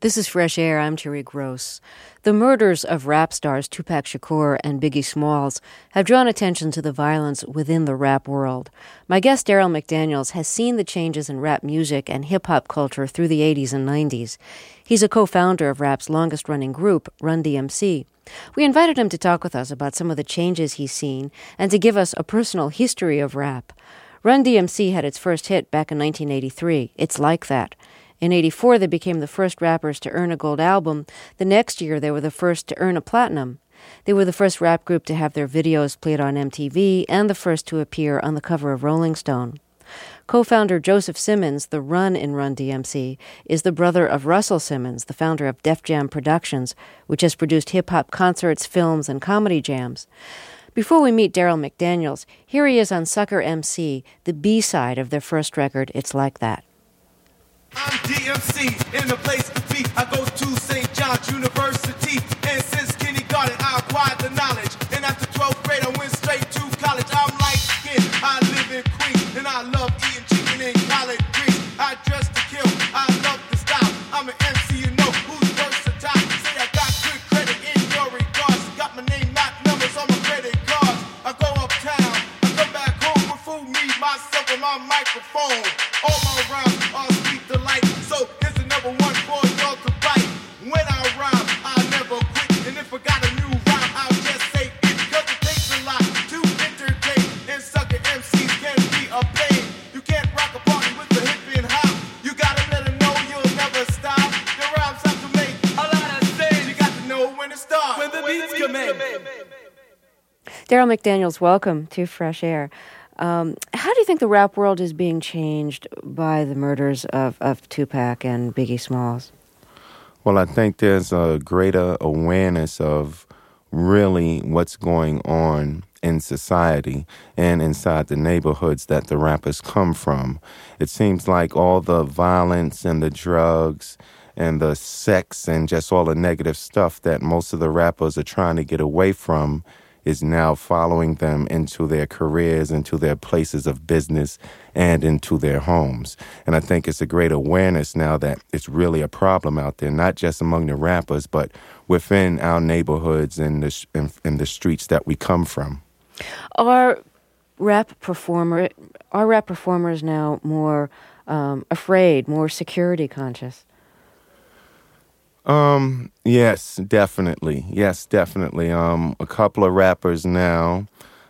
This is Fresh Air. I'm Terry Gross. The murders of rap stars Tupac Shakur and Biggie Smalls have drawn attention to the violence within the rap world. My guest, Daryl McDaniels, has seen the changes in rap music and hip-hop culture through the 80s and 90s. He's a co-founder of rap's longest-running group, Run DMC. We invited him to talk with us about some of the changes he's seen and to give us a personal history of rap. Run DMC had its first hit back in 1983, It's Like That. In '84, they became the first rappers to earn a gold album. The next year, they were the first to earn a platinum. They were the first rap group to have their videos played on MTV and the first to appear on the cover of Rolling Stone. Co-founder Joseph Simmons, the Run in Run DMC, is the brother of Russell Simmons, the founder of Def Jam Productions, which has produced hip-hop concerts, films, and comedy jams. Before we meet Daryl McDaniels, here he is on Sucker MC, the B-side of their first record, It's Like That. I'm DMC, in the place to be. I go to St. John's University, and since kindergarten I acquired the knowledge. And after 12th grade I went straight to college. I'm light skinned, I live in Queens, and I love eating chicken and collard greens. I dress to kill, I love the style. I'm an MC, you know who's versatile. Say I got good credit in your regards. Got my name, not numbers on my credit cards. I go uptown, I come back home with food, me, myself, and my microphone. All my rhymes are sweet delight. So here's another one for y'all to bite. When I rhyme, I never quit. And if I got a new rhyme, I'll just say it. Cause it takes a lot to entertain. And sucker MCs can be a pain. You can't rock a party with the hip and hop. You gotta let them know you'll never stop. Your rhymes have to make a lot of sense. You got to know when to start. When the beats come in. Daryl McDaniels, welcome to Fresh Air. How do you think the rap world is being changed by the murders of Tupac and Biggie Smalls? Well, I think there's a greater awareness of really what's going on in society and inside the neighborhoods that the rappers come from. It seems like all the violence and the drugs and the sex and just all the negative stuff that most of the rappers are trying to get away from is now following them into their careers, into their places of business, and into their homes. And I think it's a great awareness now that it's really a problem out there, not just among the rappers, but within our neighborhoods and the streets that we come from. Are rap performers now more afraid, more security conscious? Yes, definitely. A couple of rappers now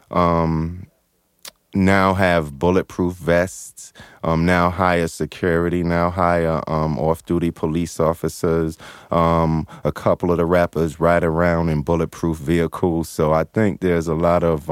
have bulletproof vests, now hire security, now hire off-duty police officers. A couple of the rappers ride around in bulletproof vehicles. So I think there's a lot of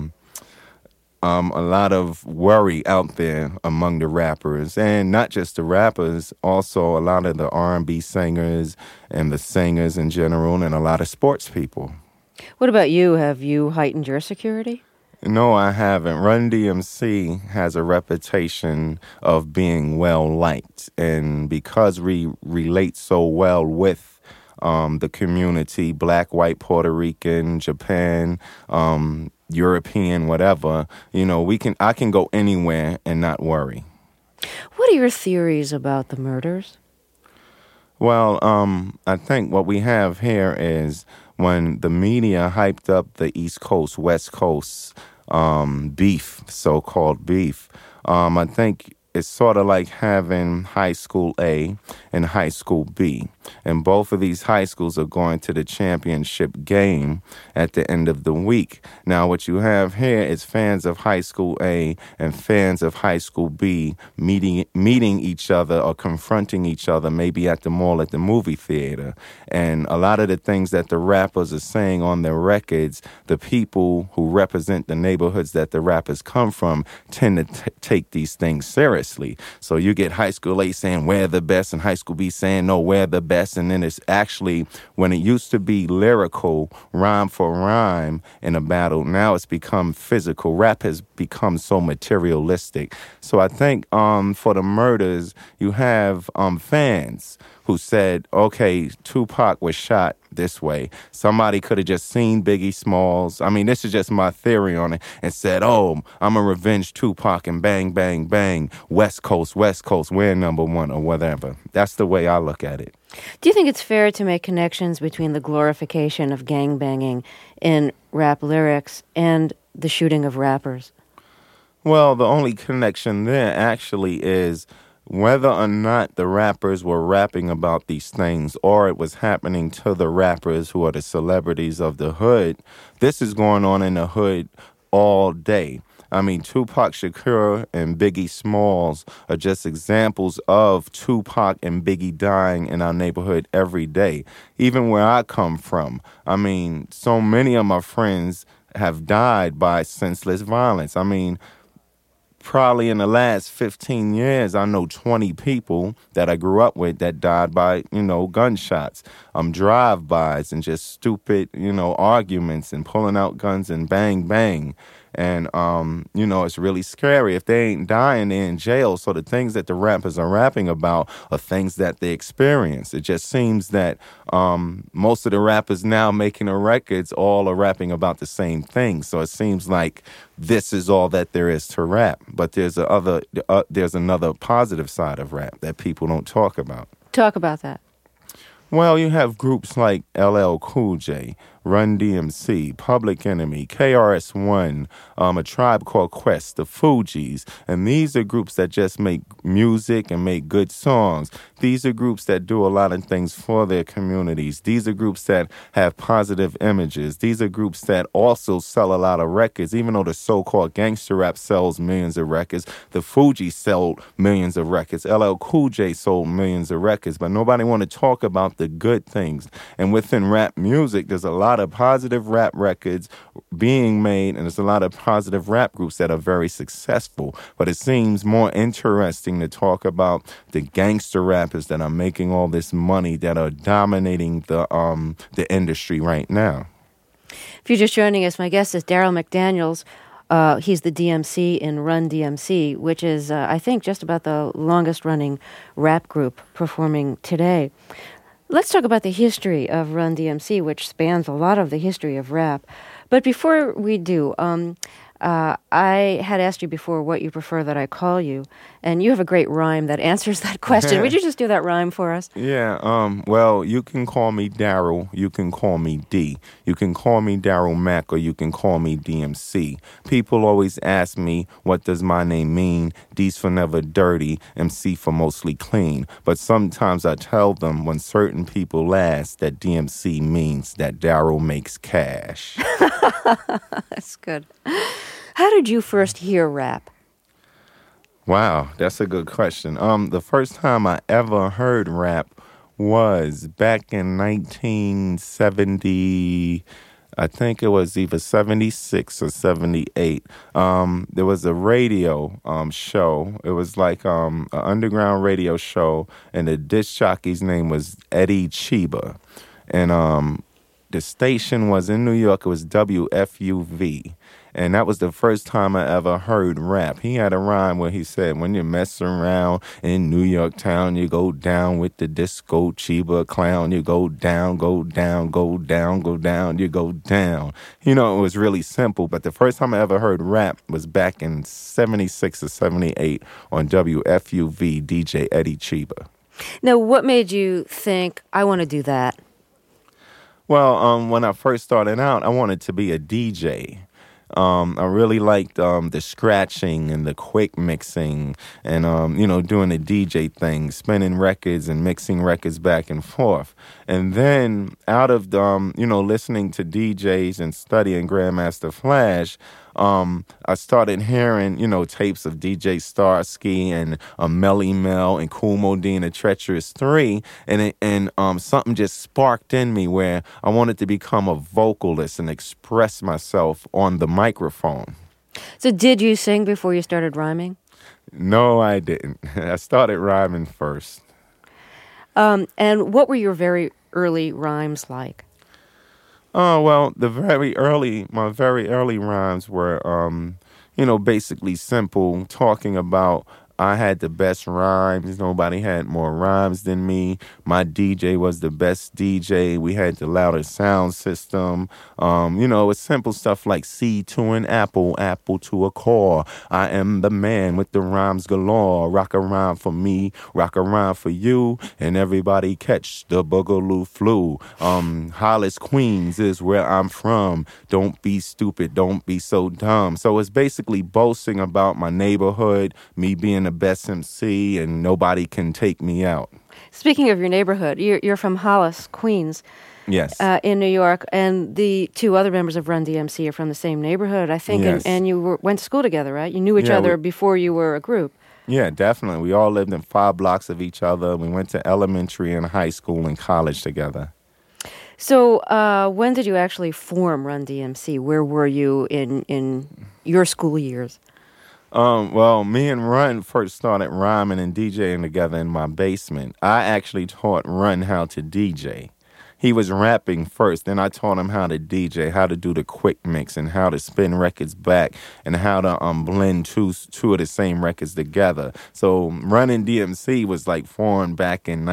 worry out there among the rappers, and not just the rappers, also a lot of the R&B singers and the singers in general, and a lot of sports people. What about you? Have you heightened your security? No, I haven't. Run DMC has a reputation of being well-liked, and because we relate so well with the community, Black, white, Puerto Rican, Japan, European, whatever, I can go anywhere and not worry. What are your theories about the murders? Well, I think what we have here is when the media hyped up the East Coast, West Coast beef, so-called beef, I think it's sort of like having high school A and high school B. And both of these high schools are going to the championship game at the end of the week. Now, what you have here is fans of high school A and fans of high school B meeting each other or confronting each other, maybe at the mall, at the movie theater. And a lot of the things that the rappers are saying on their records, the people who represent the neighborhoods that the rappers come from tend to take these things seriously. So you get high school A saying, we're the best, and high school B saying, no, we're the best. And then it's actually, when it used to be lyrical, rhyme for rhyme in a battle, now it's become physical. Rap has become so materialistic. So I think for the murders, you have fans who said, okay, Tupac was shot this way. Somebody could have just seen Biggie Smalls. I mean, this is just my theory on it, and said, oh, I'm a revenge Tupac, and bang, bang, bang, West Coast, we're number one, or whatever. That's the way I look at it. Do you think it's fair to make connections between the glorification of gangbanging in rap lyrics and the shooting of rappers? Well, the only connection there actually is whether or not the rappers were rapping about these things or it was happening to the rappers who are the celebrities of the hood. This is going on in the hood all day. I mean, Tupac Shakur and Biggie Smalls are just examples of Tupac and Biggie dying in our neighborhood every day. Even where I come from, I mean, so many of my friends have died by senseless violence. I mean, probably in the last 15 years, I know 20 people that I grew up with that died by, gunshots, drive-bys and just stupid, arguments and pulling out guns and bang, bang. And, it's really scary. If they ain't dying, they're in jail. So the things that the rappers are rapping about are things that they experience. It just seems that most of the rappers now making the records all are rapping about the same thing. So it seems like this is all that there is to rap. But there's another positive side of rap that people don't talk about. Talk about that. Well, you have groups like LL Cool J, Run DMC, Public Enemy, KRS-One, A Tribe Called Quest, the Fugees, and these are groups that just make music and make good songs. These are groups that do a lot of things for their communities. These are groups that have positive images. These are groups that also sell a lot of records. Even though the so-called gangster rap sells millions of records, the Fugees sold millions of records. LL Cool J sold millions of records, but nobody want to talk about the good things. And within rap music, there's a lot of positive rap records being made, and there's a lot of positive rap groups that are very successful. But it seems more interesting to talk about the gangster rappers that are making all this money, that are dominating the industry right now. If you're just joining us, my guest is Darryl McDaniels. He's the DMC in Run DMC, which is, I think, just about the longest-running rap group performing today. Let's talk about the history of Run DMC, which spans a lot of the history of rap. But before we do, I had asked you before what you prefer that I call you, and you have a great rhyme that answers that question. Would you just do that rhyme for us? Yeah, well, you can call me Darryl, you can call me D. You can call me Darryl Mack, or you can call me DMC. People always ask me, what does my name mean? D's for never dirty, MC for mostly clean. But sometimes I tell them, when certain people ask, that DMC means that Darryl makes cash. That's good. How did you first hear rap? Wow, that's a good question. The first time I ever heard rap was back in 1970. I think it was either 76 or 78. There was a radio show. It was like an underground radio show, and the disc jockey's name was Eddie Chiba. And the station was in New York. It was WFUV. And that was the first time I ever heard rap. He had a rhyme where he said, when you mess around in New York town, you go down with the disco Chiba clown. You go down, go down, go down, go down, you go down. It was really simple. But the first time I ever heard rap was back in 76 or 78 on WFUV, DJ Eddie Chiba. Now, what made you think, I want to do that? Well, when I first started out, I wanted to be a DJ. I really liked the scratching and the quick mixing and, doing the DJ thing, spinning records and mixing records back and forth. And then out of, listening to DJs and studying Grandmaster Flash, I started hearing, tapes of DJ Starsky and Melly Mel and Kool Moe Dee and the Treacherous Three, and something just sparked in me where I wanted to become a vocalist and express myself on the microphone. So did you sing before you started rhyming? No, I didn't. I started rhyming first. And what were your very early rhymes like? Oh, well, my very early rhymes were, basically simple, talking about I had the best rhymes. Nobody had more rhymes than me. My DJ was the best DJ. We had the loudest sound system. It's simple stuff like C to an apple, apple to a core. I am the man with the rhymes galore. Rock a rhyme for me, rock a rhyme for you, and everybody catch the boogaloo flu. Hollis, Queens is where I'm from. Don't be stupid, don't be so dumb. So it's basically boasting about my neighborhood, me being the best MC, and nobody can take me out. Speaking of your neighborhood, you're from Hollis, Queens. Yes. In New York, and the two other members of Run DMC are from the same neighborhood, I think, yes. and you went to school together, right? You knew each other before you were a group. Yeah, definitely. We all lived in 5 blocks of each other. We went to elementary and high school and college together. So when did you actually form Run DMC? Where were you in your school years? Well, me and Run first started rhyming and DJing together in my basement. I actually taught Run how to DJ. He was rapping first, then I taught him how to DJ, how to do the quick mix, and how to spin records back, and how to blend two of the same records together. So Run and DMC was like formed back in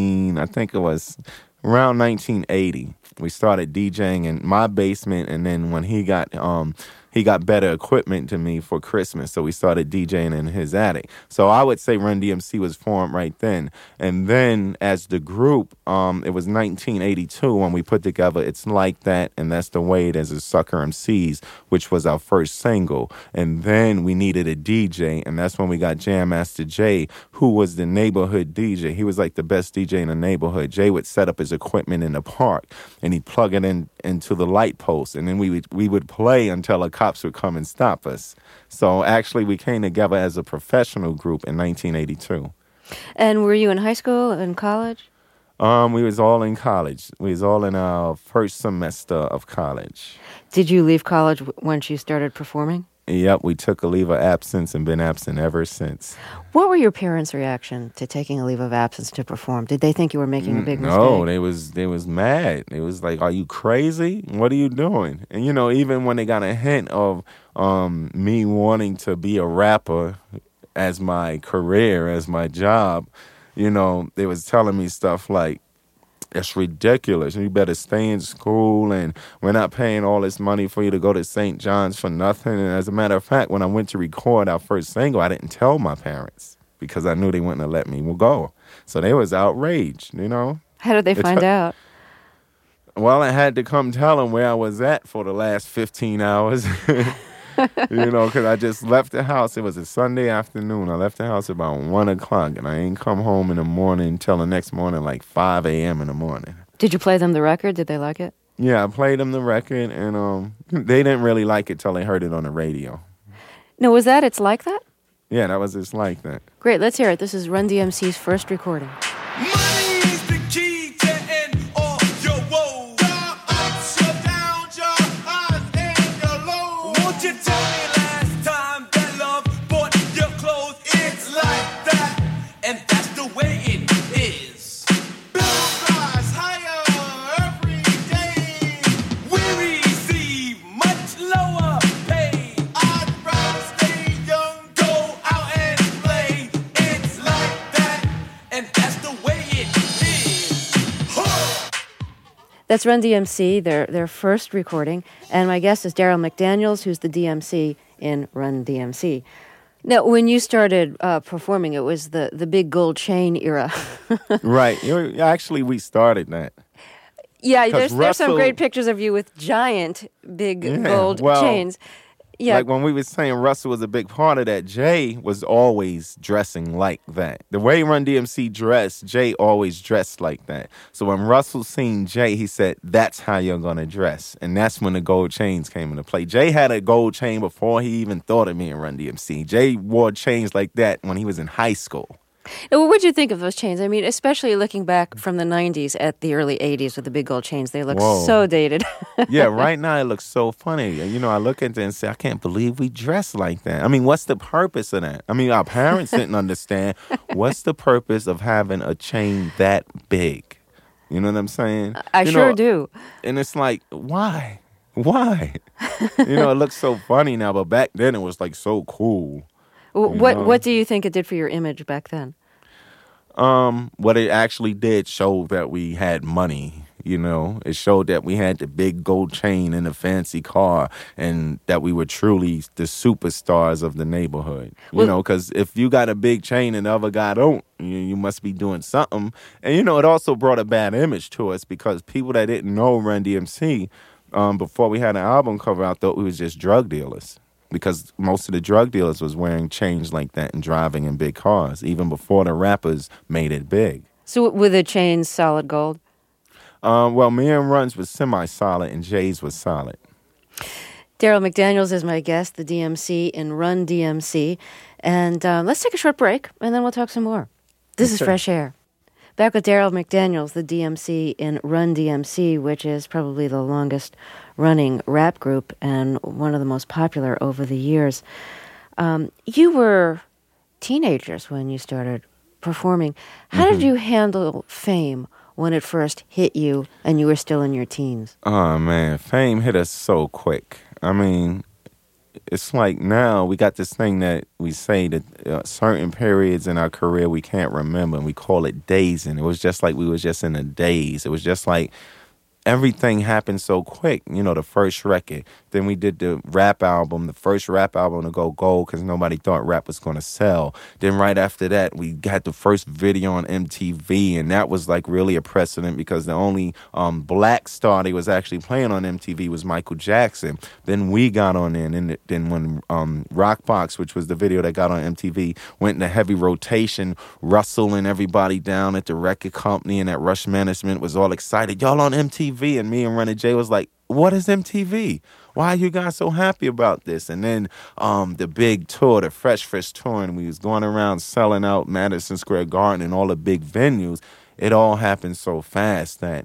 around 1980. We started DJing in my basement, and then when he got better equipment to me for Christmas, so we started DJing in his attic. So I would say Run DMC was formed right then. And then as the group, it was 1982 when we put together It's Like That, and That's the Way It Is as Sucker MCs, which was our first single. And then we needed a DJ, and that's when we got Jam Master Jay, who was the neighborhood DJ. He was like the best DJ in the neighborhood. Jay would set up his equipment in the park, and he'd plug it into the light post, and then we would play until a cops would come and stop us. So actually we came together as a professional group in 1982. And were you in high school and college? We was all in college. We was all in our first semester of college. Did you leave college once you started performing? Yep, we took a leave of absence and been absent ever since. What were your parents' reaction to taking a leave of absence to perform? Did they think you were making a big mistake? No, they was mad. They was like, "Are you crazy? What are you doing?" And even when they got a hint of me wanting to be a rapper as my career, as my job, they was telling me stuff like, "It's ridiculous. You better stay in school, and we're not paying all this money for you to go to St. John's for nothing." And as a matter of fact, when I went to record our first single, I didn't tell my parents because I knew they wouldn't have let me go. So they was outraged, How did they find out? Well, I had to come tell them where I was at for the last 15 hours. Because I just left the house. It was a Sunday afternoon. I left the house about 1 o'clock, and I ain't come home in the morning till the next morning, like 5 a.m. in the morning. Did you play them the record? Did they like it? Yeah, I played them the record, and they didn't really like it till they heard it on the radio. No, was that It's Like That? Yeah, that was It's Like That. Great, let's hear it. This is Run DMC's first recording. Money's the key to end all your woes. Your ups, your downs, your highs and your lows. Won't you tell me last time that love bought your clothes? It's like that, and that's the way it is. Bills rise higher every day. We receive much lower pay. I'd rather stay young, go out and play. It's like that, and that's the way it is. Huh. That's Run DMC, their first recording, and my guest is Daryl McDaniels, who's the DMC in Run DMC. Now, when you started performing, it was the big gold chain era. Right. Actually, we started that. Yeah, there's some Russell- great pictures of you with giant big gold chains. Yeah, Like when we were saying Russell was a big part of that, Jay was always dressing like that. The way Run DMC dressed, Jay always dressed like that. So when Russell seen Jay, he said, "That's how you're going to dress." And that's when the gold chains came into play. Jay had a gold chain before he even thought of me in Run DMC. Jay wore chains like that when he was in high school. Now, what would you think of those chains? I mean, especially looking back from the 90s at the early 80s with the big gold chains. They look Whoa. so dated. Yeah, right now it looks so funny. I look at it and say, I can't believe we dress like that. I mean, what's the purpose of that? I mean, our parents didn't understand. What's the purpose of having a chain that big? You know what I'm saying? I sure do. And it's like, why? Why? It looks so funny now, but back then it was like so cool. What do you think it did for your image back then? What it actually did showed that we had money. It showed that we had the big gold chain and the fancy car, and that we were truly the superstars of the neighborhood. Because if you got a big chain and the other guy don't, you must be doing something. And, it also brought a bad image to us because people that didn't know Run DMC, before we had an album cover out, thought we was just drug dealers. Because most of the drug dealers was wearing chains like that and driving in big cars, even before the rappers made it big. So were the chains solid gold? Well, me and Run's was semi-solid and Jay's was solid. Darryl McDaniels is my guest, the DMC in Run DMC. And let's take a short break, and then we'll talk some more. This is Fresh Air. Back with Darryl McDaniels, the DMC in Run DMC, which is probably the longest-running rap group and one of the most popular over the years. You were teenagers when you started performing. How did you handle fame when it first hit you and you were still in your teens? Oh, man, fame hit us so quick. I mean, it's like now we got this thing that we say that certain periods in our career we can't remember, and we call it dazing. It was just like we was just in a daze. It was just like everything happened so quick. The first record. Then we did the rap album, the first rap album to go gold because nobody thought rap was going to sell. Then right after that, we got the first video on MTV, and that was like really a precedent because the only black star they was actually playing on MTV was Michael Jackson. Then we got on in, and then when Rockbox, which was the video that got on MTV, went into heavy rotation, Russell and everybody down at the record company and at Rush Management was all excited. Y'all on MTV, and me and Run Jay was like, what is MTV? Why are you guys so happy about this? And then the big tour, the Fresh tour, and we was going around selling out Madison Square Garden and all the big venues. It all happened so fast that,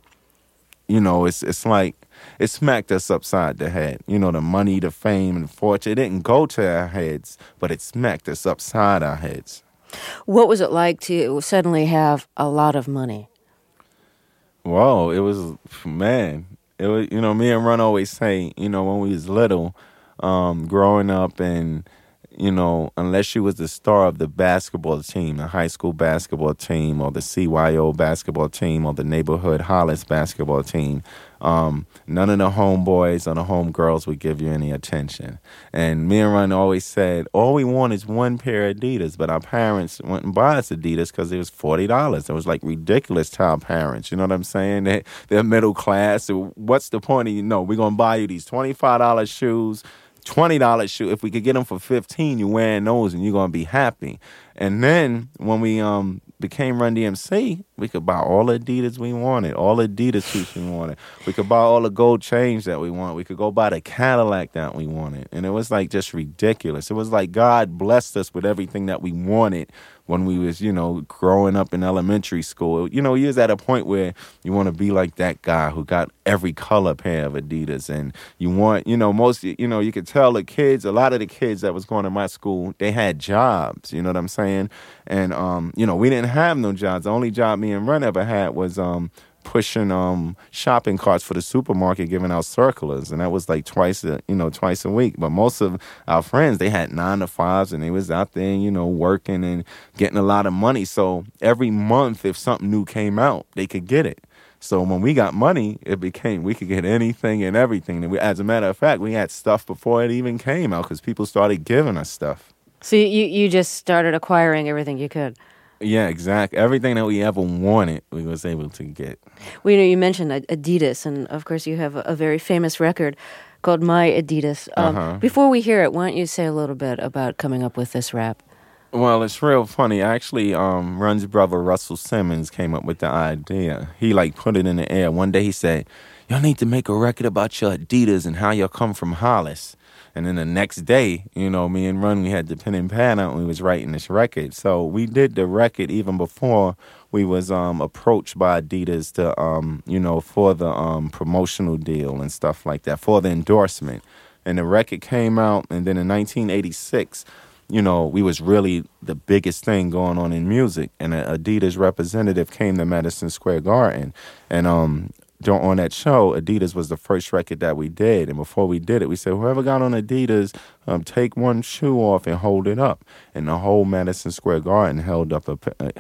it's like it smacked us upside the head. The money, the fame, and fortune, it didn't go to our heads, but it smacked us upside our heads. What was it like to suddenly have a lot of money? Whoa, it was, man. It was, me and Run always say, when we was little, growing up, and, unless you was the star of the basketball team, the high school basketball team, or the CYO basketball team, or the neighborhood Hollis basketball team, none of the homeboys or the homegirls would give you any attention. And me and Run always said, all we want is one pair of Adidas, but our parents wouldn't buy us Adidas because it was $40. It was like ridiculous to our parents. You know what I'm saying? They're middle class. So what's the point of, we're going to buy you these $25 shoes, $20 shoe. If we could get them for $15, you're wearing those and you're going to be happy. And then when we became Run DMC, we could buy all the Adidas we wanted, all the Adidas shoes we wanted. We could buy all the gold chains that we wanted. We could go buy the Cadillac that we wanted. And it was like just ridiculous. It was like God blessed us with everything that we wanted when we was, growing up in elementary school. You was at a point where you want to be like that guy who got every color pair of Adidas. And you want, most, you could tell the kids, a lot of the kids that was going to my school, they had jobs, you know what I'm saying? And, we didn't have no jobs. The only job me and Run ever had was pushing shopping carts for the supermarket, giving out circulars, and that was like twice a week. But most of our friends, they had 9 to 5s, and they was out there, working and getting a lot of money. So every month, if something new came out, they could get it. So when we got money, we could get anything and everything. And as a matter of fact, we had stuff before it even came out because people started giving us stuff. So you just started acquiring everything you could. Yeah, exactly. Everything that we ever wanted, we was able to get. Well, you mentioned Adidas, and of course you have a very famous record called My Adidas. Before we hear it, why don't you say a little bit about coming up with this rap? Well, it's real funny. Actually, Run's brother, Russell Simmons, came up with the idea. He, put it in the air. One day he said, y'all need to make a record about your Adidas and how y'all come from Hollis. And then the next day, me and Run, we had the pen and pad out and we was writing this record. So we did the record even before we was approached by Adidas to, for the promotional deal and stuff like that, for the endorsement. And the record came out, and then in 1986, we was really the biggest thing going on in music. And an Adidas representative came to Madison Square Garden. And on that show, Adidas was the first record that we did. And before we did it, we said, whoever got on Adidas, take one shoe off and hold it up. And the whole Madison Square Garden held up the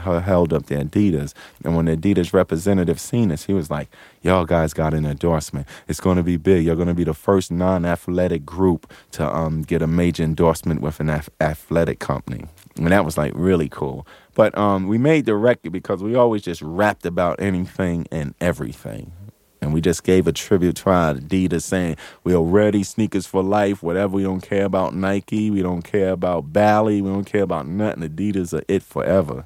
Adidas. And when the Adidas representative seen us, he was like, y'all guys got an endorsement. It's going to be big. You're going to be the first non-athletic group to get a major endorsement with an athletic company. And that was like really cool. But we made the record because we always just rapped about anything and everything. And we just gave a tribute to our Adidas saying, we're ready, sneakers for life, whatever. We don't care about Nike. We don't care about Bally. We don't care about nothing. Adidas are it forever.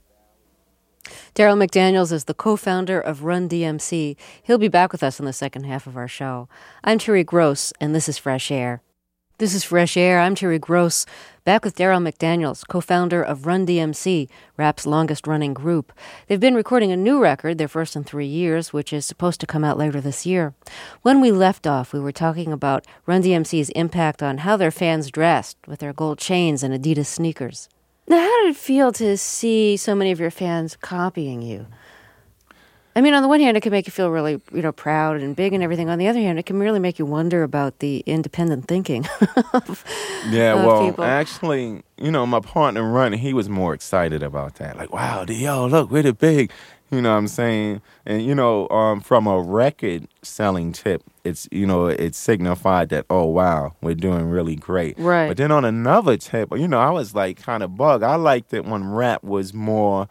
Darryl McDaniels is the co-founder of Run DMC. He'll be back with us in the second half of our show. I'm Terry Gross, and this is Fresh Air. This is Fresh Air. I'm Terry Gross, back with Darryl McDaniels, co-founder of Run DMC, rap's longest-running group. They've been recording a new record, their first in 3 years, which is supposed to come out later this year. When we left off, we were talking about Run DMC's impact on how their fans dressed with their gold chains and Adidas sneakers. Now, how did it feel to see so many of your fans copying you? I mean, on the one hand, it can make you feel really, proud and big and everything. On the other hand, it can really make you wonder about the independent thinking of people. Actually, my partner, Run, he was more excited about that. Like, wow, look, we're the big, you know what I'm saying? And, from a record selling tip, it signified that, oh, wow, we're doing really great. Right. But then on another tip, I was like kind of bugged. I liked it when rap was more,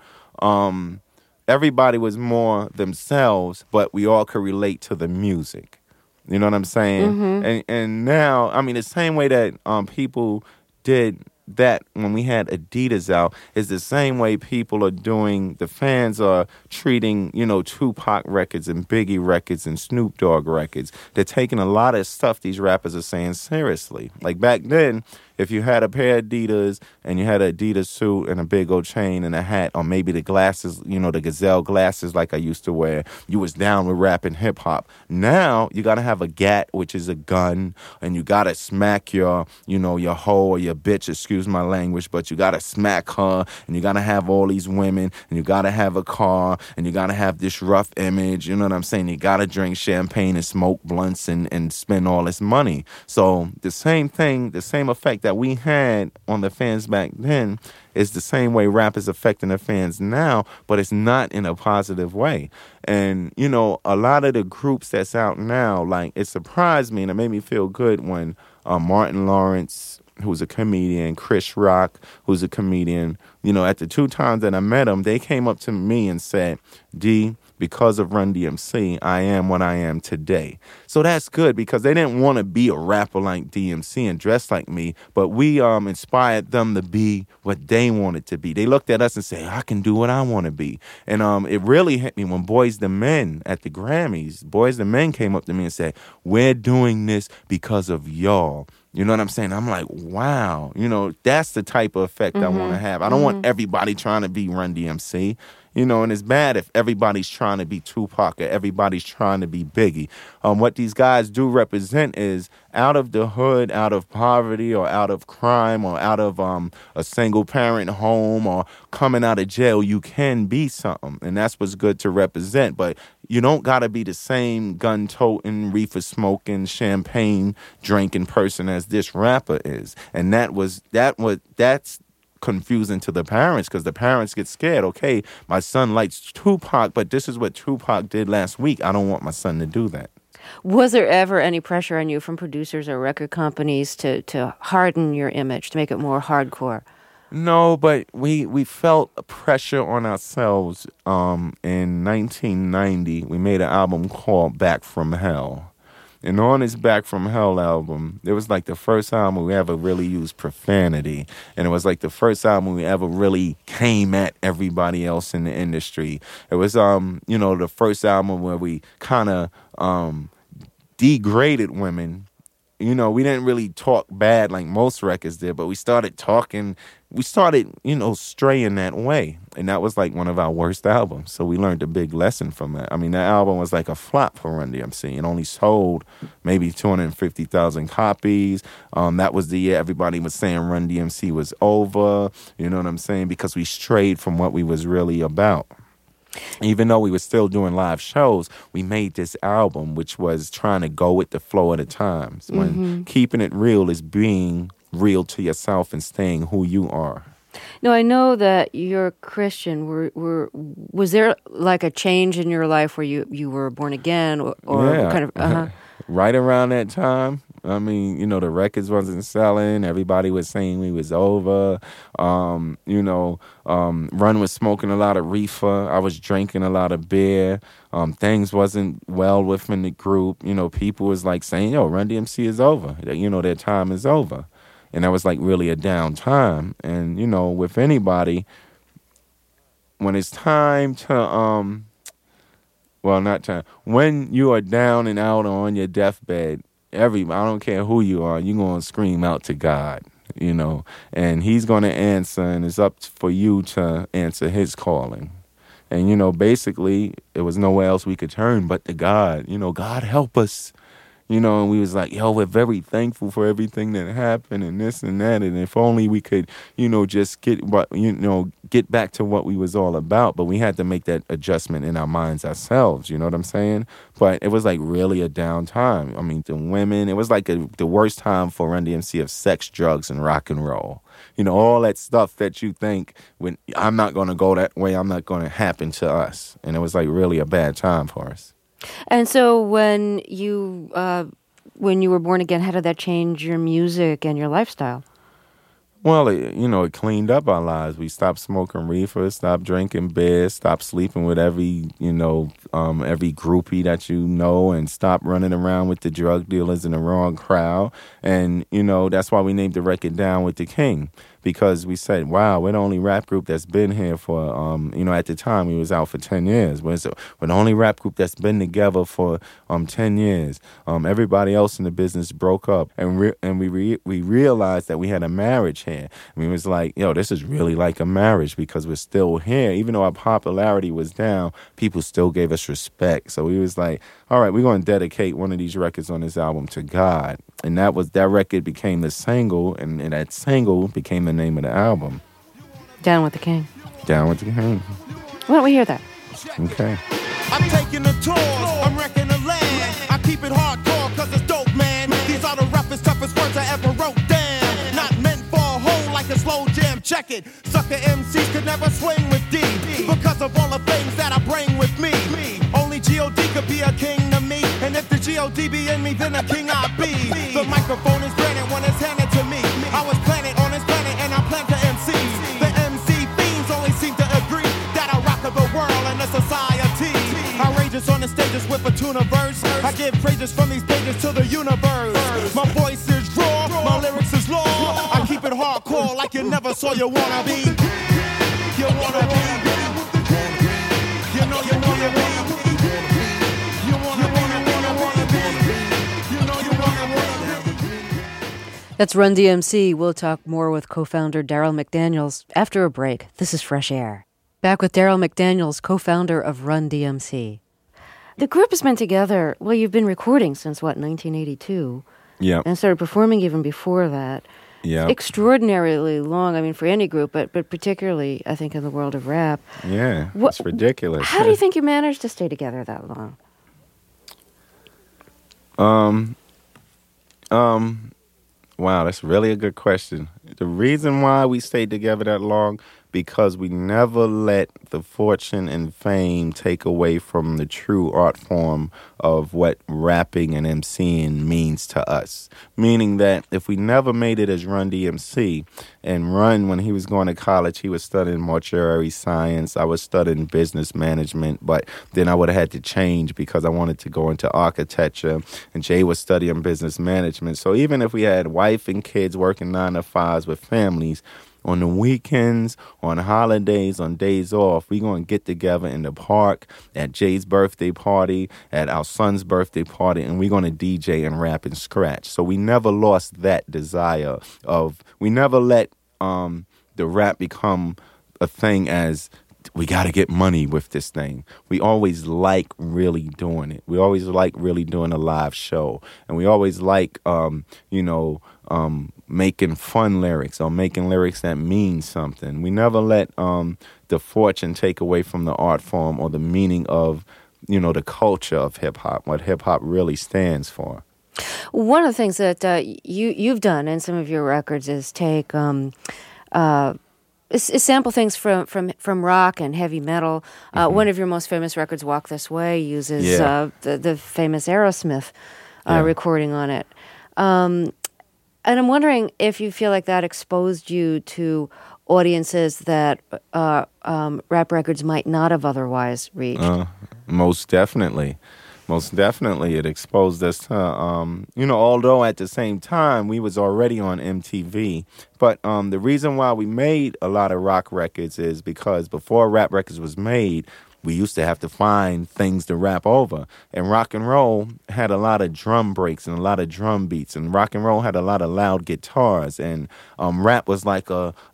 everybody was more themselves, but we all could relate to the music. You know what I'm saying? Mm-hmm. And now, I mean, the same way that people did that when we had Adidas out is the same way people are doing, the fans are treating, Tupac records and Biggie records and Snoop Dogg records. They're taking a lot of stuff these rappers are saying seriously. Like back then, if you had a pair of Adidas and you had an Adidas suit and a big old chain and a hat, or maybe the glasses, the Gazelle glasses like I used to wear, you was down with rap and hip hop. Now you got to have a gat, which is a gun, and you got to smack your hoe or your bitch, excuse my language, but you got to smack her, and you got to have all these women, and you got to have a car, and you got to have this rough image, you know what I'm saying? You got to drink champagne and smoke blunts and spend all this money. So the same thing, the same effect that we had on the fans back then is the same way rap is affecting the fans now, but it's not in a positive way. And, a lot of the groups that's out now, like, it surprised me and it made me feel good when Martin Lawrence, who's a comedian, Chris Rock, who's a comedian, at the 2 times that I met them, they came up to me and said, D, because of Run DMC, I am what I am today. So that's good because they didn't want to be a rapper like DMC and dress like me, but we inspired them to be what they wanted to be. They looked at us and said, I can do what I want to be. And it really hit me when Boyz II Men at the Grammys, Boyz II Men came up to me and said, we're doing this because of y'all. You know what I'm saying? I'm like, wow, that's the type of effect I want to have. I don't want everybody trying to be Run DMC. And it's bad if everybody's trying to be Tupac or everybody's trying to be Biggie. What these guys do represent is out of the hood, out of poverty or out of crime or out of a single-parent home or coming out of jail, you can be something. And that's what's good to represent. But you don't got to be the same gun-toting, reefer-smoking, champagne-drinking person as this rapper is. And that's confusing to the parents because the parents get scared. Okay, my son likes Tupac, but this is what Tupac did last week. I don't want my son to do that. Was there ever any pressure on you from producers or record companies to harden your image, to make it more hardcore? No, but we felt pressure on ourselves. In 1990, we made an album called Back from Hell. And on this Back from Hell album, it was like the first album we ever really used profanity. And it was like the first album we ever really came at everybody else in the industry. It was, the first album where we kind of degraded women. We didn't really talk bad like most records did, but we started, straying that way. And that was like one of our worst albums. So we learned a big lesson from that. I mean, that album was like a flop for Run DMC. It only sold maybe 250,000 copies. That was the year everybody was saying Run DMC was over. You know what I'm saying? Because we strayed from what we was really about. Even though we were still doing live shows, we made this album, which was trying to go with the flow of the times. When keeping it real is being real to yourself and staying who you are. No, I know that you're Christian. Was there like a change in your life where you were born again or Yeah. kind of? Right around that time, I mean, the records wasn't selling. Everybody was saying we was over. Run was smoking a lot of reefer. I was drinking a lot of beer. Things wasn't well within the group. People was like saying, yo, Run DMC is over. Their time is over. And that was like really a down time. And, with anybody, when it's time to, not time. When you are down and out or on your deathbed, I don't care who you are, you're going to scream out to God, and he's going to answer, and it's up for you to answer his calling. And, basically, there was nowhere else we could turn but to God. God help us. And we was like, yo, we're very thankful for everything that happened and this and that. And if only we could, just get back to what we was all about. But we had to make that adjustment in our minds ourselves. You know what I'm saying? But it was like really a down time. I mean, the women, it was like the worst time for Run DMC of sex, drugs, and rock and roll. All that stuff that you think, when I'm not going to go that way, I'm not going to happen to us. And it was like really a bad time for us. And so when you were born again, how did that change your music and your lifestyle? Well, it cleaned up our lives. We stopped smoking reefer, stopped drinking beer, stopped sleeping with every groupie that and stopped running around with the drug dealers in the wrong crowd. And, that's why we named the record Down with the King. Because we said, wow, we're the only rap group that's been here for, at the time we was out for 10 years. We're the only rap group that's been together for 10 years. Everybody else in the business broke up. And we realized that we had a marriage here. I mean, it was like, yo, this is really like a marriage because we're still here. Even though our popularity was down, people still gave us respect. So we was like, all right, we're going to dedicate one of these records on this album to God. And that record became the single, and that single became the name of the album. Down with the King. Down with the King. Why don't we hear that? Okay. I'm taking the tour, I'm wrecking the land. I keep it hardcore cause it's dope, man. These are the roughest, toughest words I ever wrote down. Not meant for a hole like a slow jam, check it. Sucker MCs could never swing with D because of all the things that I bring with me. Only G.O.D. could be a king to me. And if the G.O.D. be in me, then a king I be. The microphone is granted when it's handed to me. I was planted on this planet and I plan to MC. The MC fiends only seem to agree that I rock the world and the society. Outrageous on the stages with a tuna verse. I give praises from these pages to the universe. My voice is raw, my lyrics is law. I keep it hardcore like you never saw you wanna be. You wanna be. You know you wanna be. That's Run DMC. We'll talk more with co-founder Darryl McDaniels after a break. This is Fresh Air. Back with Darryl McDaniels, co-founder of Run DMC. The group has been together, well, you've been recording since, 1982? Yeah. And started performing even before that. Yeah. Extraordinarily long, I mean, for any group, but particularly, I think, in the world of rap. Yeah, it's ridiculous. How do you think you managed to stay together that long? Wow, that's really a good question. The reason why we stayed together that long, because we never let the fortune and fame take away from the true art form of what rapping and MCing means to us. Meaning that if we never made it as Run DMC, and Run, when he was going to college, he was studying mortuary science. I was studying business management, but then I would have had to change because I wanted to go into architecture, and Jay was studying business management. So even if we had wife and kids working 9 to 5s with families, on the weekends, on holidays, on days off, we're going to get together in the park, at Jay's birthday party, at our son's birthday party, and we're going to DJ and rap and scratch. So we never lost that desire we never let the rap become a thing as we got to get money with this thing. We always like really doing it. We always like really doing a live show. And we always like, making fun lyrics or making lyrics that mean something. We never let the fortune take away from the art form or the meaning of, the culture of hip-hop, what hip-hop really stands for. One of the things that you've done in some of your records is take sample things from rock and heavy metal. One of your most famous records, "Walk This Way," uses the famous Aerosmith recording on it. And I'm wondering if you feel like that exposed you to audiences that rap records might not have otherwise reached. Most definitely. Most definitely, it exposed us to, although at the same time we was already on MTV, but the reason why we made a lot of rock records is because before rap records was made, we used to have to find things to rap over. And rock and roll had a lot of drum breaks and a lot of drum beats, and rock and roll had a lot of loud guitars, and rap was like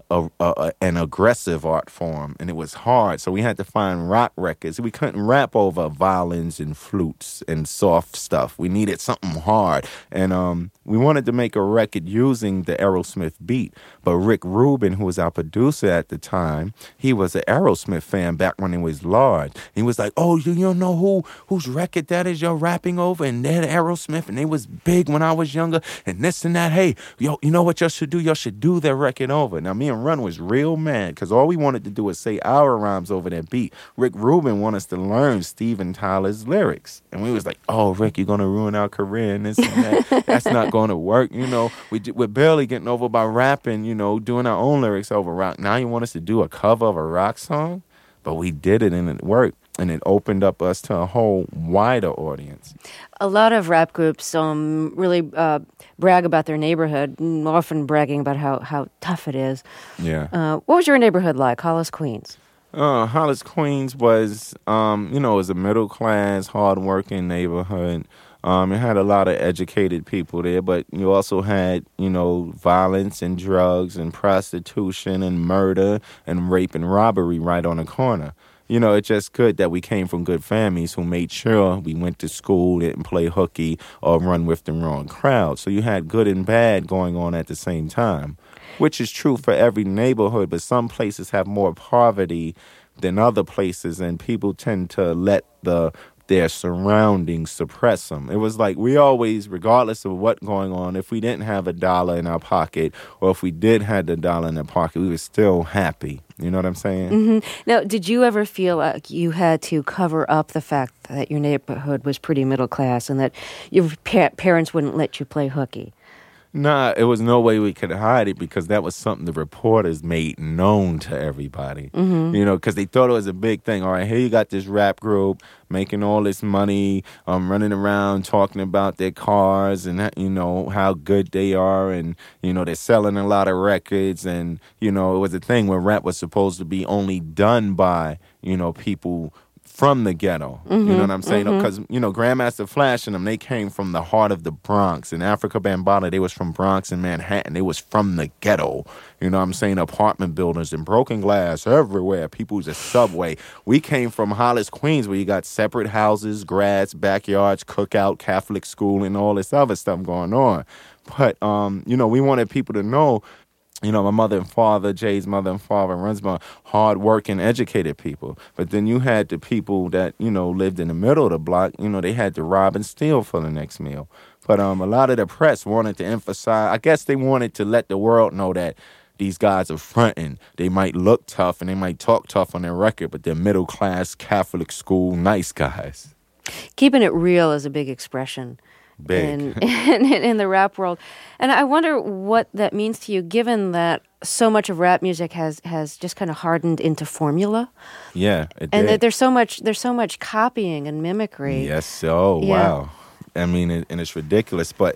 an aggressive art form, and it was hard. So we had to find rock records. We couldn't rap over violins and flutes and soft stuff. We needed something hard. And we wanted to make a record using the Aerosmith beat. But Rick Rubin, who was our producer at the time, he was an Aerosmith fan back when it was large. He was like, "Oh, you don't know whose record that is you're rapping over? And they're Aerosmith, and they was big when I was younger, and this and that. Hey, you know what y'all should do? Y'all should do their record over." Now, me and Run was real mad because all we wanted to do was say our rhymes over that beat. Rick Rubin wanted us to learn Steven Tyler's lyrics. And we was like, "Oh, Rick, you're going to ruin our career and this and that. That's not going to work." We're barely getting over by rapping, doing our own lyrics over rock. Now you want us to do a cover of a rock song? But we did it and it worked. And it opened up us to a whole wider audience. A lot of rap groups really brag about their neighborhood, often bragging about how tough it is. Yeah. What was your neighborhood like, Hollis, Queens? Hollis, Queens was, was a middle-class, hard-working neighborhood. It had a lot of educated people there, but you also had, violence and drugs and prostitution and murder and rape and robbery right on the corner. It's just good that we came from good families who made sure we went to school, didn't play hooky or run with the wrong crowd. So you had good and bad going on at the same time, which is true for every neighborhood, but some places have more poverty than other places, and people tend to let their surroundings suppress them. It was like we always, regardless of what going on, if we didn't have $1 in our pocket or if we did have the $1 in our pocket, we were still happy. You know what I'm saying? Mm-hmm. Now, did you ever feel like you had to cover up the fact that your neighborhood was pretty middle class and that your parents wouldn't let you play hooky? Nah, it was no way we could hide it because that was something the reporters made known to everybody. Mm-hmm. Because they thought it was a big thing. All right, here you got this rap group making all this money, running around talking about their cars and, how good they are. And, they're selling a lot of records. And, it was a thing where rap was supposed to be only done by, people from the ghetto, you know what I'm saying? Because, Grandmaster Flash and them, they came from the heart of the Bronx. And Africa Bambaataa, they was from Bronx and Manhattan. They was from the ghetto, you know what I'm saying? Apartment buildings and broken glass everywhere. People was a subway. We came from Hollis, Queens, where you got separate houses, grads, backyards, cookout, Catholic school, and all this other stuff going on. But, we wanted people to know, my mother and father, Jay's mother and father, runs by hard-working, educated people. But then you had the people that, lived in the middle of the block. They had to rob and steal for the next meal. But a lot of the press wanted to emphasize, I guess they wanted to let the world know that these guys are fronting. They might look tough and they might talk tough on their record, but they're middle-class, Catholic school, nice guys. Keeping it real is a big expression. Big. In the rap world. And I wonder what that means to you, given that so much of rap music has just kind of hardened into formula. Yeah, it and did. That there's so much copying and mimicry. Yes, wow. I mean, and it's ridiculous. But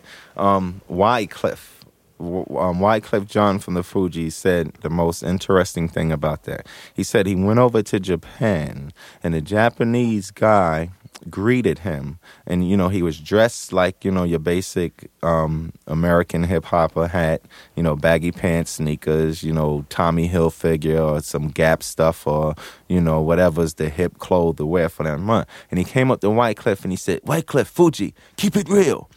Wyclef Jean from the Fugees said the most interesting thing about that. He said he went over to Japan, and the Japanese guy greeted him, and he was dressed like your basic American hip-hopper hat, baggy pants, sneakers, Tommy Hilfiger or some Gap stuff or whatever's the hip clothes to wear for that month. And he came up to Wyclef and he said, "Wyclef, Fuji, keep it real."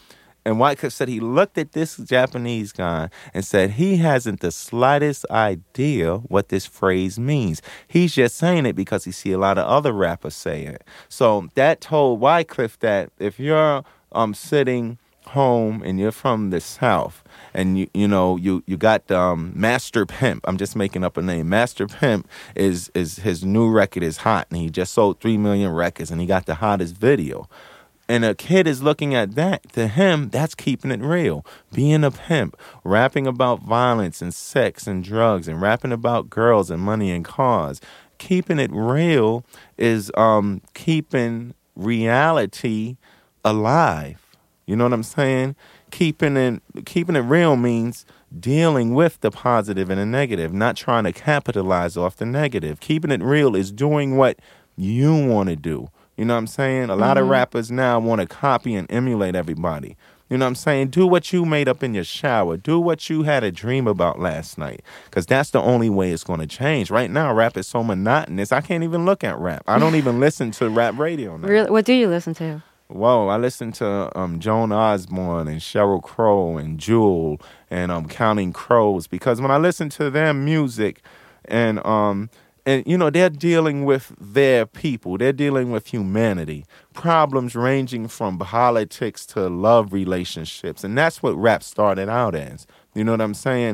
And Wycliffe said he looked at this Japanese guy and said he hasn't the slightest idea what this phrase means. He's just saying it because he see a lot of other rappers say it. So that told Wycliffe that if you're sitting home and you're from the South and you got Master Pimp. I'm just making up a name. Master Pimp is his new record is hot and he just sold 3 million records and he got the hottest video. And a kid is looking at that. To him, that's keeping it real. Being a pimp, rapping about violence and sex and drugs and rapping about girls and money and cars. Keeping it real is keeping reality alive. You know what I'm saying? Keeping it real means dealing with the positive and the negative, not trying to capitalize off the negative. Keeping it real is doing what you want to do. You know what I'm saying? A lot of rappers now want to copy and emulate everybody. You know what I'm saying? Do what you made up in your shower. Do what you had a dream about last night. Because that's the only way it's going to change. Right now, rap is so monotonous, I can't even look at rap. I don't even listen to rap radio now. Really? What do you listen to? Whoa, I listen to Joan Osborne and Sheryl Crow and Jewel and Counting Crows because when I listen to their music and they're dealing with their people, they're dealing with humanity, problems ranging from politics to love relationships, and that's what rap started out as. You know what I'm saying?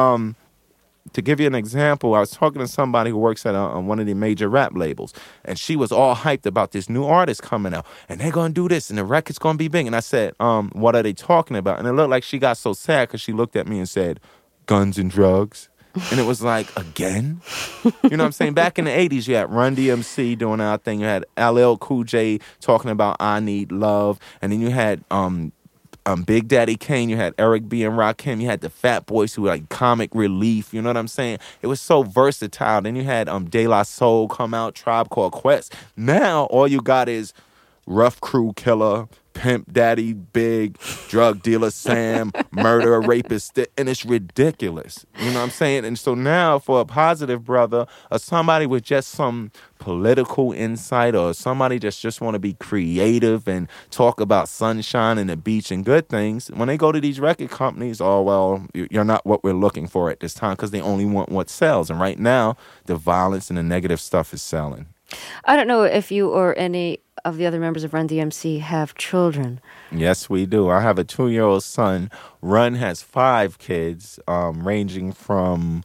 To give you an example, I was talking to somebody who works at one of the major rap labels, and she was all hyped about this new artist coming out, and they're going to do this, and the record's going to be big. And I said, what are they talking about? And it looked like she got so sad because she looked at me and said, guns and drugs. And it was like, again? You know what I'm saying? Back in the 80s, you had Run DMC doing our thing. You had LL Cool J talking about I Need Love. And then you had Big Daddy Kane, you had Eric B. and Rakim, you had the Fat Boys who were like comic relief, you know what I'm saying? It was so versatile. Then you had De La Soul come out, Tribe Called Quest. Now all you got is Rough Crew Killer, Pimp Daddy Big, Drug Dealer Sam, Murderer Rapist, and it's ridiculous. You know what I'm saying? And so now for a positive brother or somebody with just some political insight or somebody just want to be creative and talk about sunshine and the beach and good things, when they go to these record companies, oh, well, you're not what we're looking for at this time because they only want what sells. And right now, the violence and the negative stuff is selling. I don't know if you or any of the other members of Run DMC have children. Yes, we do. I have a 2-year-old son. Run has 5 kids, ranging from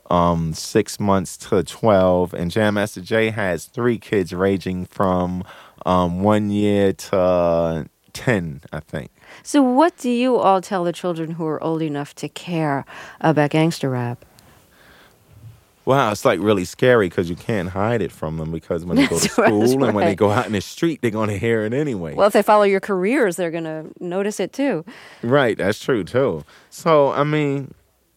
6 months to 12. And Jam Master Jay has 3 kids ranging from 1 year to 10, I think. So what do you all tell the children who are old enough to care about gangster rap? Wow, it's like really scary because you can't hide it from them because when they go to school and when they go out in the street, they're going to hear it anyway. Well, if they follow your careers, they're going to notice it too. Right, that's true too. So, I mean,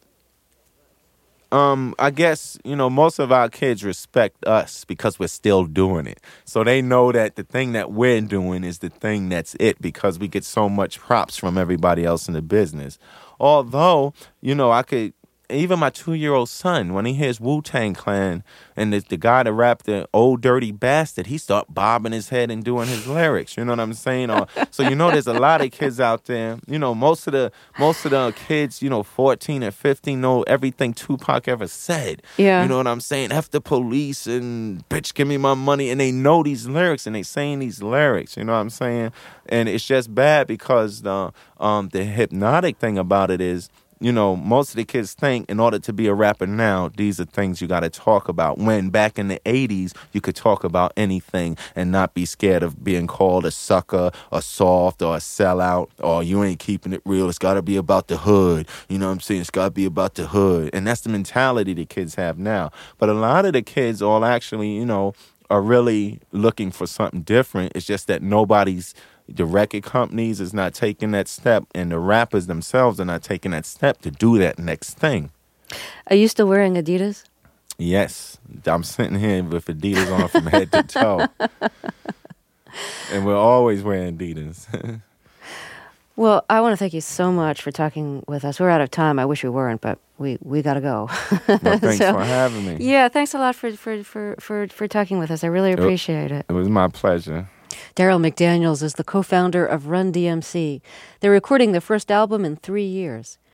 I guess, most of our kids respect us because we're still doing it. So they know that the thing that we're doing is the thing that's it because we get so much props from everybody else in the business. Although, even my 2-year-old son, when he hears Wu-Tang Clan and the guy that rapped the Old Dirty Bastard, he start bobbing his head and doing his lyrics. You know what I'm saying? So there's a lot of kids out there. Most of the kids, 14 and 15 know everything Tupac ever said. Yeah. You know what I'm saying? F the police and bitch, give me my money. And they know these lyrics and they saying these lyrics. You know what I'm saying? And it's just bad because the hypnotic thing about it is, most of the kids think in order to be a rapper now, these are things you got to talk about. When back in the 80s, you could talk about anything and not be scared of being called a sucker, a soft, or a sellout, or you ain't keeping it real. It's got to be about the hood. You know what I'm saying? It's got to be about the hood. And that's the mentality the kids have now. But a lot of the kids all actually, are really looking for something different. It's just that the record companies is not taking that step, and the rappers themselves are not taking that step to do that next thing. Are you still wearing Adidas? Yes. I'm sitting here with Adidas on from head to toe. And we're always wearing Adidas. Well, I want to thank you so much for talking with us. We're out of time. I wish we weren't, but we got to go. Well, thanks for having me. Yeah, thanks a lot for talking with us. I really appreciate it. It was my pleasure. Darryl McDaniels is the co-founder of Run DMC. They're recording their first album in 3 years.